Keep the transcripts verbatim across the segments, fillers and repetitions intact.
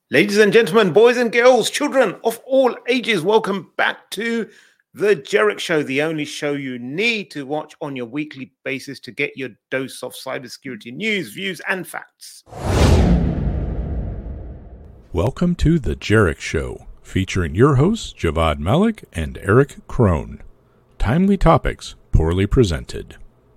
Ladies and gentlemen, boys and girls, children of all ages, welcome back to The Jerick Show, the only show you need to watch on your weekly basis to get your dose of cybersecurity news, views, and facts. Welcome to The Jerick Show, featuring your hosts, Javad Malik and Eric Krohn. Timely topics, poorly presented.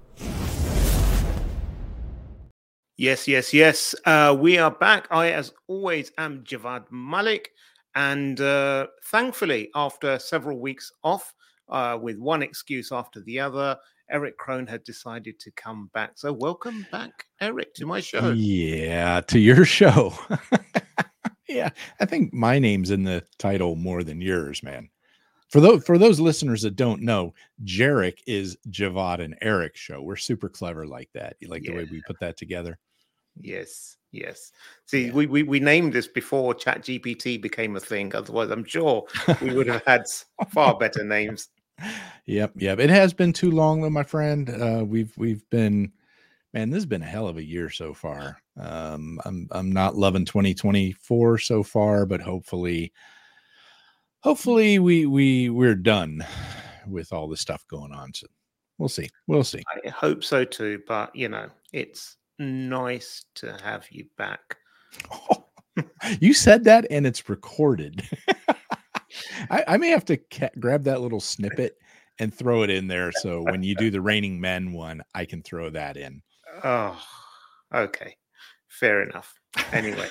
Yes, yes, yes. Uh, we are back. I, as always, am Javad Malik. And uh, thankfully, after several weeks off, uh, with one excuse after the other, Eric Krohn had decided to come back. So welcome back, Eric, to my show. Yeah, to your show. Yeah, I think my name's in the title more than yours, man. For those for those listeners that don't know, Jerick is Javad and Eric show. We're super clever like that. You like yeah. the way we put that together? Yes, yes. See, Yeah. we, we we named this before ChatGPT became a thing. Otherwise, I'm sure we would have had far better names. Yep, yep. It has been too long, though, my friend. Uh, we've we've been, man. This has been a hell of a year so far. Um, I'm I'm not loving twenty twenty-four so far, but hopefully, hopefully we we we're done with all the stuff going on. So we'll see. We'll see. I hope so too. But you know, it's nice to have you back. Oh, you said that, and it's recorded. I, I may have to ca- grab that little snippet and throw it in there. So when you do the Raining Men one, I can throw that in. Oh, okay. Fair enough. Anyway.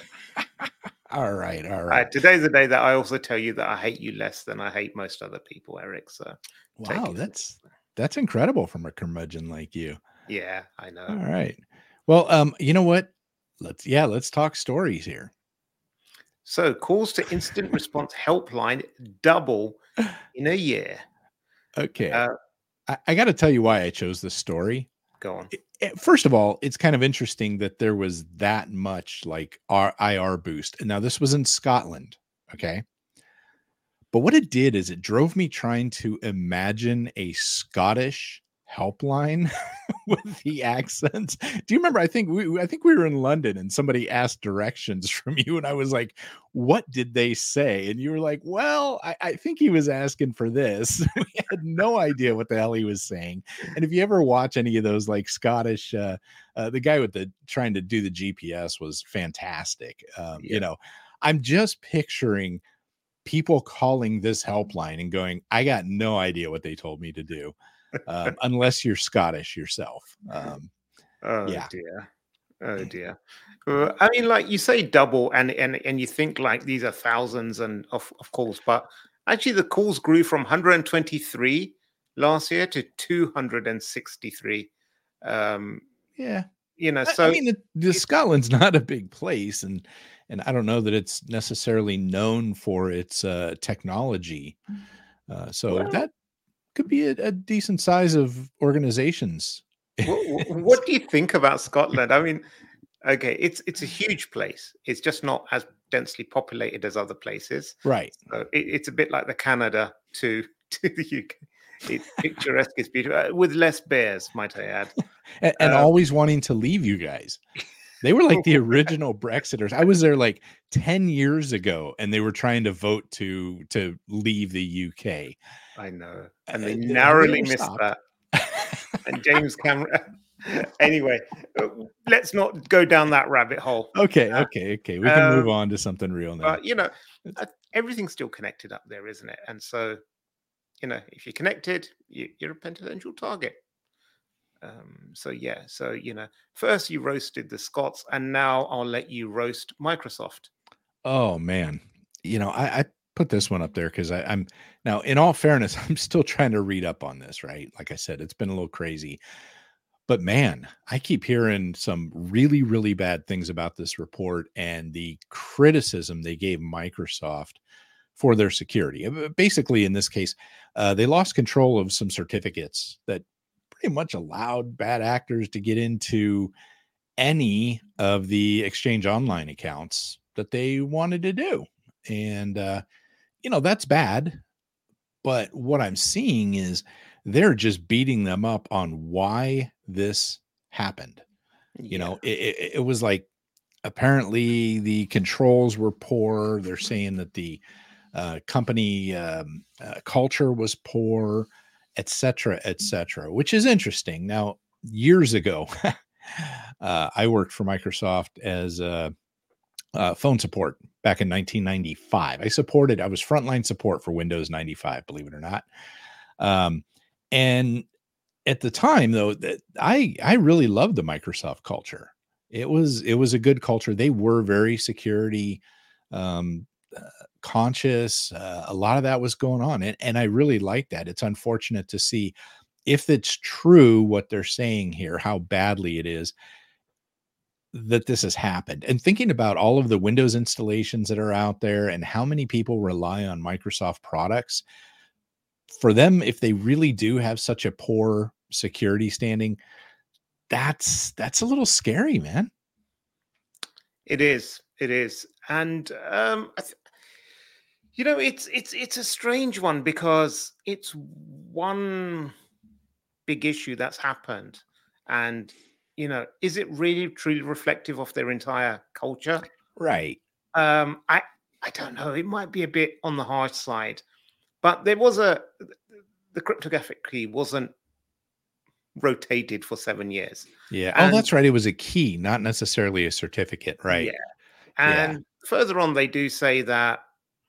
all right. All right. Uh, today's the day that I also tell you that I hate you less than I hate most other people, Eric. So wow, that's that's incredible from a curmudgeon like you. Yeah, I know. All right. Well, um, you know what? Let's yeah, let's talk stories here. So calls to instant response helpline double in a year. Okay. Uh, I, I got to tell you why I chose this story. Go on. It, it, first of all, it's kind of interesting that there was that much like our I R boost. And now this was in Scotland. Okay. But what it did is it drove me trying to imagine a Scottish helpline with the accents. Do you remember? I think we, I think we were in London and somebody asked directions from you, and I was like, "What did they say?" And you were like, "Well, I, I think he was asking for this." We had no idea what the hell he was saying. And if you ever watch any of those like Scottish, uh, uh, the guy with the trying to do the G P S was fantastic. Um, Yeah. You know, I'm just picturing people calling this helpline and going, "I got no idea what they told me to do." Um, unless you're Scottish yourself. Um, oh yeah. dear. Oh dear. Uh, I mean, like you say double and, and, and you think like these are thousands and of, of calls, but actually the calls grew from one hundred twenty-three last year to two hundred sixty-three. Um, yeah. You know, I, so I mean, the, the Scotland's not a big place, and and I don't know that it's necessarily known for its uh, technology. Uh, so well, that could be a, a decent size of organizations. what, what do you think about Scotland? I mean, okay, it's it's a huge place. It's just not as densely populated as other places. Right. So it, it's a bit like the Canada to, to the U K. It's picturesque, it's beautiful, uh, with less bears, might I add. and and um, always wanting to leave you guys. They were like the original Brexiters. I was there like ten years ago, and they were trying to vote to to leave the U K. I know. And they Uh, they narrowly never missed stopped. that. And James Cameron. Anyway, uh, let's not go down that rabbit hole. Okay, Uh, okay, okay. We can um, move on to something real now. But, you know, uh, everything's still connected up there, isn't it? And so, you know, if you're connected, you, you're a potential target. Um, so, yeah. So, you know, first you roasted the Scots, and now I'll let you roast Microsoft. Oh, man. You know, I, I put this one up there because I'm now, in all fairness, I'm still trying to read up on this, right? Like I said, it's been a little crazy. But man, I keep hearing some really, really bad things about this report and the criticism they gave Microsoft for their security. Basically, in this case, uh, they lost control of some certificates that pretty much allowed bad actors to get into any of the Exchange Online accounts that they wanted to do. And, uh, you know, that's bad. But what I'm seeing is they're just beating them up on why this happened. You Yeah. know, it, it, it was like, apparently the controls were poor. They're saying that the uh, company um, uh, culture was poor, et cetera, et cetera, which is interesting. Now, years ago, uh, I worked for Microsoft as a, uh, phone support back in nineteen ninety-five. I supported, I was frontline support for Windows ninety-five, believe it or not. Um, and at the time, though, that I I really loved the Microsoft culture. It was it was a good culture. They were very security um, uh, conscious. Uh, a lot of that was going on, and and I really liked that. It's unfortunate to see, if it's true what they're saying here, how badly it is that this has happened. And thinking about all of the Windows installations that are out there and how many people rely on Microsoft products, for them, if they really do have such a poor security standing, that's that's a little scary, man. It is. It is. And um, I th- you know, it's it's it's a strange one because it's one big issue that's happened, and you know, is it really truly reflective of their entire culture? Right. Um, I I don't know. It might be a bit on the harsh side, but there was a the cryptographic key wasn't rotated for seven years. Yeah. And oh, that's right. It was a key, not necessarily a certificate. Right. yeah, and Yeah. further on, they do say that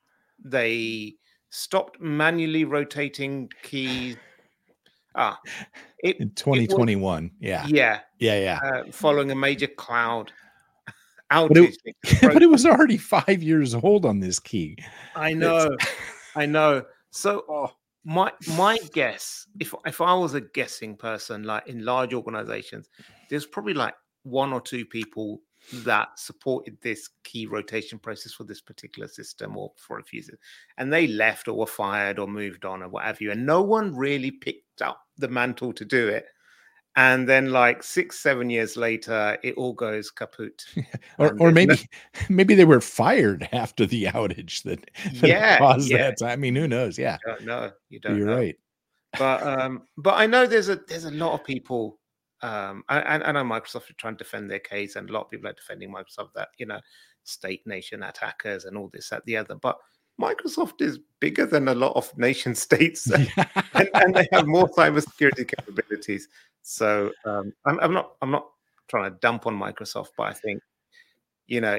they stopped manually rotating keys. Ah, it In it was twenty twenty-one. Yeah. yeah, Yeah. Yeah. uh, following a major cloud But it, outage. It broke- but it was already five years old on this key. I It's- know, I know. So Oh, my my guess, if if I was a guessing person, like in large organizations, there's probably like one or two people that supported this key rotation process for this particular system or for a few, and they left or were fired or moved on or what have you, and no one really picked up the mantle to do it. And then, like six, seven years later, it all goes kaput. or And or there's no- maybe maybe they were fired after the outage that, that Yeah, caused yeah. that. I mean, who knows? Yeah, You don't know. You don't you're know. right. But um, but I know there's a there's a lot of people. Um, I, I I know Microsoft are trying to defend their case, and a lot of people are defending Microsoft that, you know, state nation attackers and all this, that, the other. But Microsoft is bigger than a lot of nation states, and, and they have more cybersecurity capabilities. So um, I'm, I'm not I'm not trying to dump on Microsoft, but I think, you know,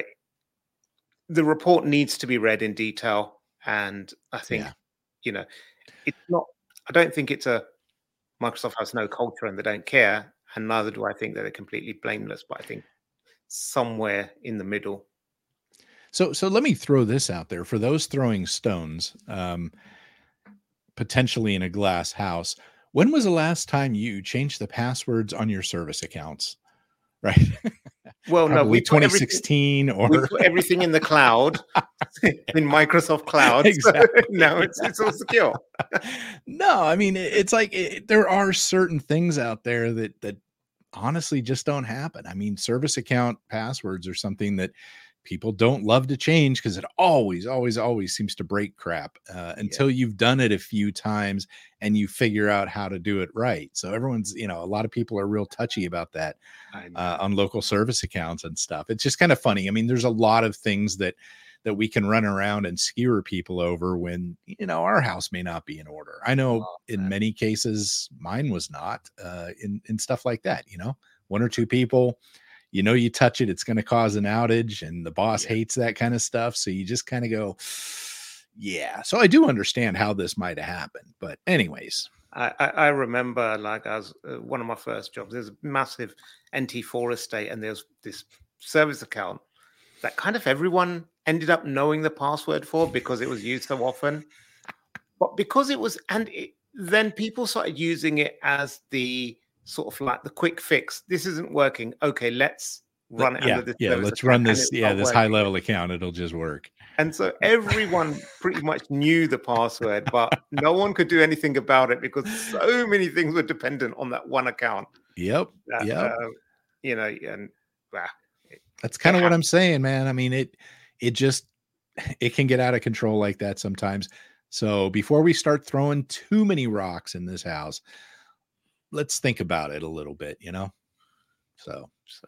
the report needs to be read in detail, and I think Yeah. you know, it's not. I don't think it's a Microsoft has no culture and they don't care, and neither do I think that they're completely blameless. But I think somewhere in the middle. So so let me throw this out there for those throwing stones, um, potentially in a glass house. When was the last time you changed the passwords on your service accounts? Right. Well, no, Probably we put everything, twenty sixteen we or put everything in the cloud, in Microsoft Cloud. So Exactly. now it's it's all secure. no, I mean it- it's like it, there are certain things out there that that honestly just don't happen. I mean, service account passwords are something that people don't love to change because it always, always, always seems to break crap uh, until you've done it a few times and you figure out how to do it right. So everyone's, you know, a lot of people are real touchy about that I know. uh, on local service accounts and stuff. It's just kind of funny. I mean, there's a lot of things that that we can run around and skewer people over when, you know, our house may not be in order. I know Oh, in man. many cases mine was not uh, in in stuff like that. You know, one or two people, you know, you touch it, it's going to cause an outage, and the boss Yeah. hates that kind of stuff. So you just kind of go, yeah. So I do understand how this might have happened, but anyways, I, I I remember, like, I was uh, one of my first jobs. There's a massive N T four estate, and there's this service account that kind of everyone ended up knowing the password for because it was used so often. But because it was, and it, then people started using it as the sort of like the quick fix. This isn't working. Okay, let's run it yeah, under this. yeah, service let's account, run and this, it'll yeah, start this working. high level account. It'll just work. And so everyone pretty much knew the password, but no one could do anything about it because so many things were dependent on that one account. Yep. That, Yep. uh, you know, and bah, it, That's kind it of what I'm happens. saying, man. I mean, it it just it can get out of control like that sometimes. So before we start throwing too many rocks in this house, let's think about it a little bit, you know? So, So,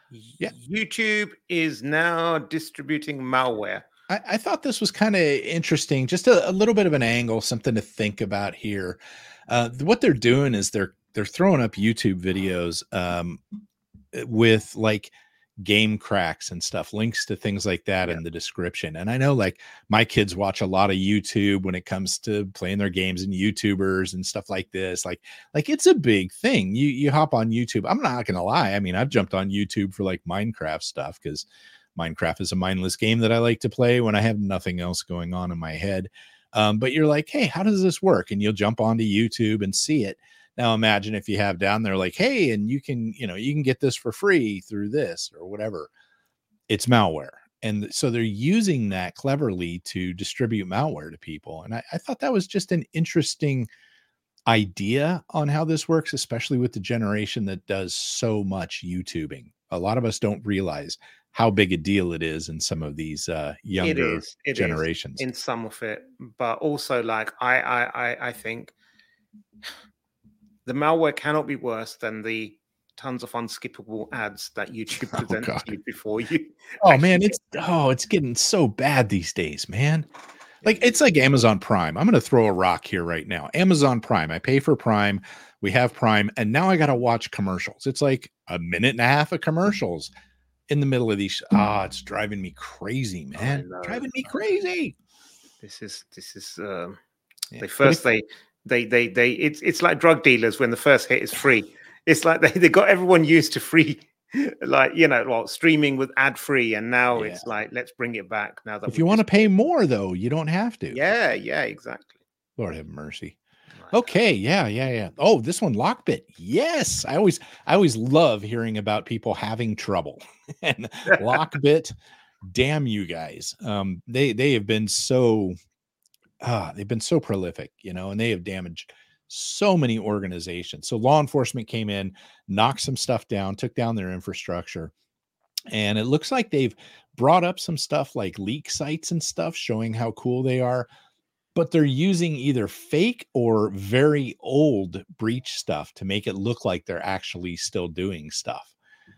Yeah. YouTube is now distributing malware. I, I thought this was kind of interesting, just a, a little bit of an angle, something to think about here. Uh, what they're doing is they're they're throwing up YouTube videos um, with like game cracks and stuff, links to things like that yeah. in the description. And I know like my kids watch a lot of YouTube when it comes to playing their games and YouTubers and stuff like this. Like, like it's a big thing. You you hop on YouTube. I'm not gonna lie. I mean, I've jumped on YouTube for like Minecraft stuff because Minecraft is a mindless game that I like to play when I have nothing else going on in my head. Um, but you're like, hey, how does this work? And you'll jump onto YouTube and see it. Now imagine if you have down there like, hey, and you can, you know, you can get this for free through this or whatever. It's malware. And so they're using that cleverly to distribute malware to people. And I, I thought that was just an interesting idea on how this works, especially with the generation that does so much YouTubing. A lot of us don't realize how big a deal it is in some of these uh, younger it is, it generations. Is in some of it, but also like I, I, I, I think the malware cannot be worse than the tons of unskippable ads that YouTube presents oh, to you before you. Oh man, it's oh, it's getting so bad these days, man. Like it's like Amazon Prime. I'm going to throw a rock here right now. Amazon Prime. I pay for Prime. We have Prime, and now I got to watch commercials. It's like a minute and a half of commercials in the middle of these. Ah, oh, it's driving me crazy, man. Driving me crazy. This is this is. Uh, yeah. They first they. They, they, they, it's, it's like drug dealers when the first hit is free. It's like they, they got everyone used to free, like, you know, well, streaming with ad free. And now yeah. it's like, let's bring it back now that if you want to pay more though, you don't have to. Yeah. Yeah, exactly. Lord have mercy. Okay. Yeah. Yeah. Yeah. Oh, this one, Lockbit. Yes. I always, I always love hearing about people having trouble and Lockbit. Damn you guys. Um, they, they have been so, Ah, they've been so prolific, you know, and they have damaged so many organizations. So law enforcement came in, knocked some stuff down, took down their infrastructure. And it looks like they've brought up some stuff like leak sites and stuff showing how cool they are. But they're using either fake or very old breach stuff to make it look like they're actually still doing stuff.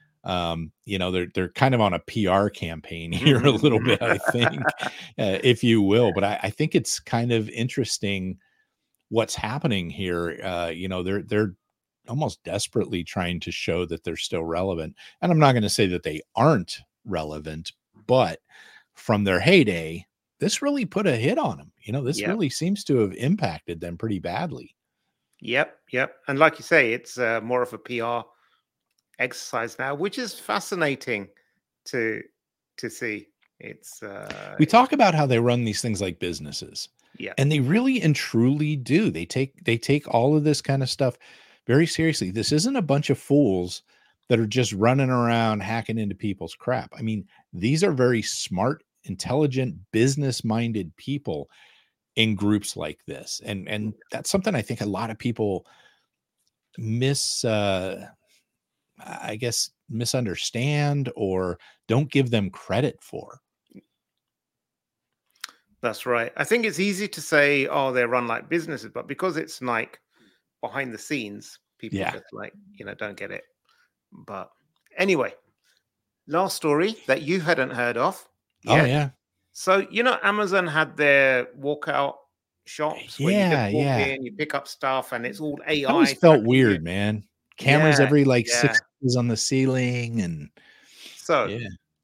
Um, you know, they're they're kind of on a P R campaign here a little bit, I think, uh, if you will. But I, I think it's kind of interesting what's happening here. Uh, you know, they're they're almost desperately trying to show that they're still relevant. And I'm not going to say that they aren't relevant, but from their heyday, this really put a hit on them. You know, this yep. really seems to have impacted them pretty badly. Yep, yep. And like you say, it's uh, more of a P R exercise now, which is fascinating to to see. It's uh we talk about how they run these things like businesses, yeah, and they really and truly do. They take they take all of this kind of stuff very seriously. This isn't a bunch of fools that are just running around hacking into people's crap. I mean, these are very smart, intelligent, business-minded people in groups like this, and and that's something I think a lot of people miss uh I guess misunderstand or don't give them credit for. That's right. I think it's easy to say, oh, they run like businesses, but because it's like behind the scenes, people yeah. just like, you know, don't get it. But anyway, last story that you hadn't heard of. Yet. Oh, yeah. So, you know, Amazon had their walkout shops where yeah, you just walk yeah. in, you pick up stuff and it's all A I. It always felt weird, you. man. Cameras yeah, every like yeah. six inches on the ceiling. And so, yeah.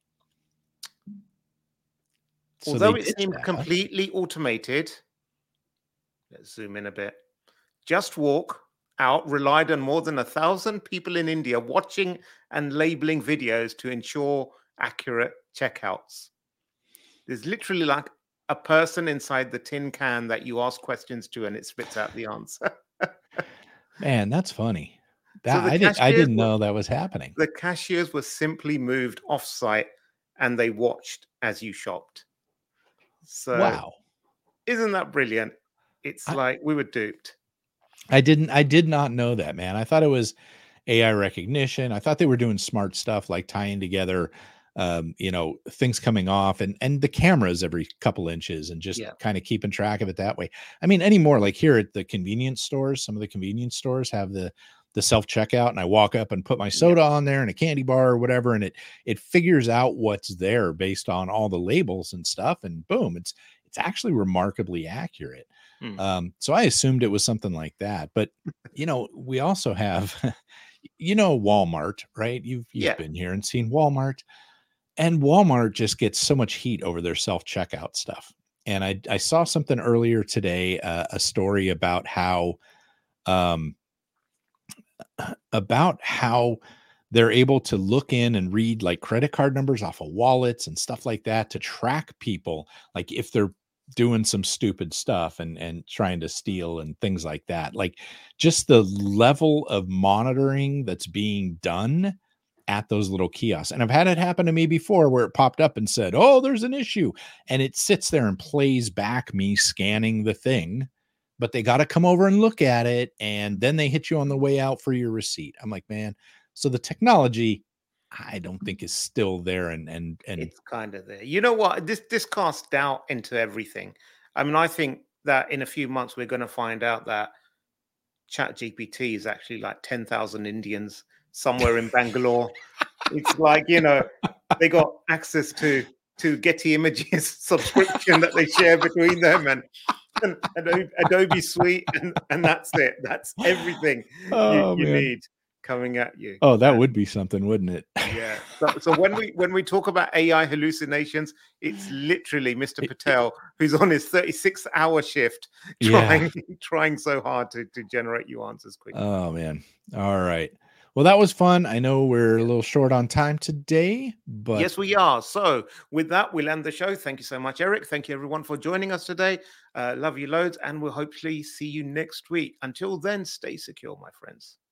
although so it seemed that, completely huh? automated, let's zoom in a bit. Just Walk Out relied on more than a thousand people in India watching and labeling videos to ensure accurate checkouts. There's literally like a person inside the tin can that you ask questions to and it spits out the answer. Man, that's funny. That, so I, did, I didn't know were, that was happening. The cashiers were simply moved off-site and they watched as you shopped. So, wow. Isn't that brilliant? It's I, like we were duped. I didn't, I did not know that, man. I thought it was A I recognition. I thought they were doing smart stuff like tying together, um, you know, things coming off and, and the cameras every couple inches and just yeah. kind of keeping track of it that way. I mean, anymore, like here at the convenience stores, some of the convenience stores have the, the self checkout, and I walk up and put my soda Yeah. on there and a candy bar or whatever, and it it figures out what's there based on all the labels and stuff, and boom, it's it's actually remarkably accurate. Hmm. Um, so I assumed it was something like that, but you know, we also have, you know, Walmart, right? You've you've Yeah. been here and seen Walmart, and Walmart just gets so much heat over their self checkout stuff. And I I saw something earlier today, uh, a story about how um about how they're able to look in and read like credit card numbers off of wallets and stuff like that to track people, like if they're doing some stupid stuff and and trying to steal and things like that. Like just the level of monitoring that's being done at those little kiosks. And I've had it happen to me before where it popped up and said, "Oh, there's an issue." And it sits there and plays back me scanning the thing, but they got to come over and look at it, and then they hit you on the way out for your receipt. I'm like, man, so the technology I don't think is still there, and and and It's kind of there. You know what? This this casts doubt into everything. I mean, I think that in a few months we're going to find out that ChatGPT is actually like ten thousand Indians somewhere in Bangalore. It's like, you know, they got access to to Getty Images subscription that they share between them, and, and Adobe, Adobe Suite, and, and that's it. That's everything oh you, you man. need coming at you. Oh, that And, would be something, wouldn't it? yeah. So, so when we when we talk about A I hallucinations, it's literally Mister Patel who's on his thirty-six hour shift trying Yeah. trying so hard to, to generate you answers quickly. Oh man. All right. Well, that was fun. I know we're a little short on time today, but Yes, we are. So with that, we'll end the show. Thank you so much, Eric. Thank you, everyone, for joining us today. Uh, love you loads, and we'll hopefully see you next week. Until then, stay secure, my friends.